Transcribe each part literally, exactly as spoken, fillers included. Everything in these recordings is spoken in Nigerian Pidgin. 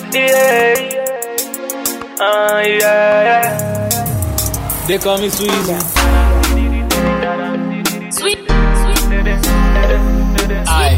Yeah. Uh, yeah, yeah. They call me Sweezy. Sweet, sweet, I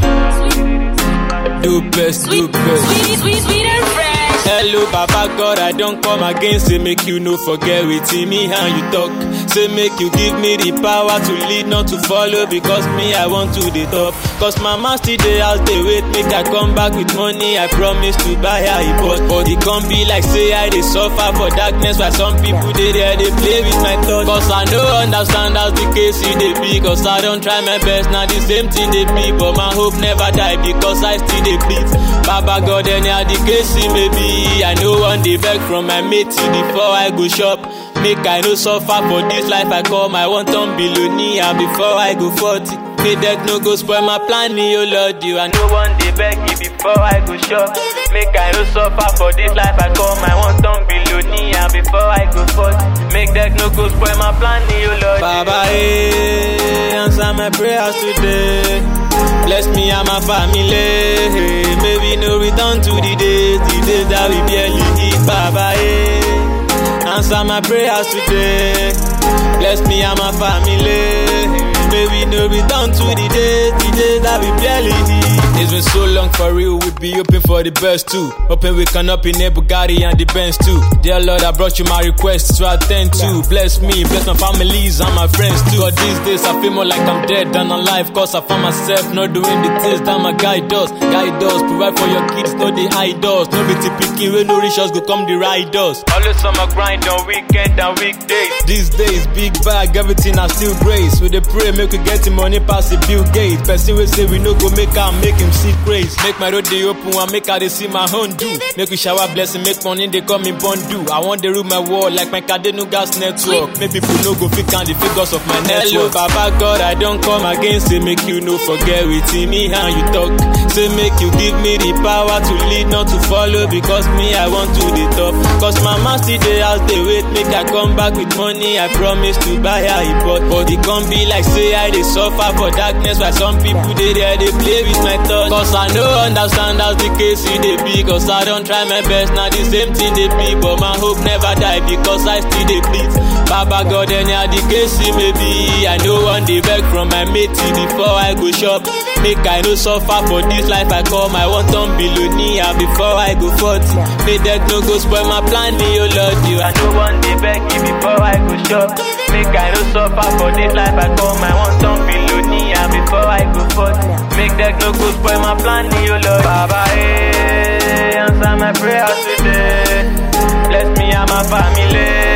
do best, do best. sweet, sweet, sweet and fresh. Hello, Baba God, I don't come again. Say make you no forget with me how you talk. Say make you give me the power to lead, not to follow. Because me, I want to the top. Cause mama still dey out dey wait, make I come back with money. I promise to buy her a bus. But it can't be like say I dey suffer for darkness, while some people they there they play with my thoughts. Cause I no understand how the case it dey be. Cause I don't try my best, now the same thing they be. But my hope never die because I still dey bleed. Baba God, anyhow the case it may be. I know one day back from my mates before I go shop. Make I no suffer for this life I come. I want on billionaire before I go forty. May that no go spoil my plan, oh Lord, you. I know one day back before I go shop. Make I no suffer for this life I come. I want on billionaire before I go forty. Make that no go spoil my plan, oh Lord. Baba, hey, answer my prayers today. Bless me and my family. Hey, maybe no return to the days, the days that we barely eat. Baba, hey, answer my prayers today. Bless me and my family. Maybe no return to the days, the days that we barely eat. It's been so long for real, we be hoping for the best too. Hoping we can up in a Bugatti and the Benz too. Dear Lord, I brought you my requests to attend to. Bless me, bless my families and my friends too. But these days I feel more like I'm dead than alive. Cause I found myself not doing the things that my guy does. Guy does, provide for your kids, no the idols. No be picking when no riches go come the riders. Always on my grind on weekend and weekdays. These days, big bag, everything I still grace. With the pray, make we get the money past the Bill Gates. Person will say we no go make am, make him see grace. Make my road dey open and make her dey see my own do. Make we shower blessing, make money they call me Bondu. I want to rule my world like my Kadenu gas network. Make people no go fit count the figures of my network. Hello, Baba God, I don't come again. Say make you no forget with me how you talk. Say make you give me the power to lead, not to follow. Because me, I want to the top. Cause mama still dey out dey wait, make I come back with money. I promise to buy her a pot. But it can't be like say I dey suffer for darkness, while some people they there they play with my thoughts. Cause I no understand how the case it dey be. Cause I don't try my best, now the same thing they be. But my hope never die because I still dey bleed. Baba God, anyhow the case it may be. I know one day back from my mates before I go shop. Make I no suffer for this life I come. I want on billionaire before I go forty. May that no go spoil my plan, oh Lord, you. I know one day back before I go shop. Make I no suffer for this life I come. I want on billionaire before I go forty. Make that no go spoil my plan, oh Lord. Baba, hey, answer my prayers today. Bless me and my family.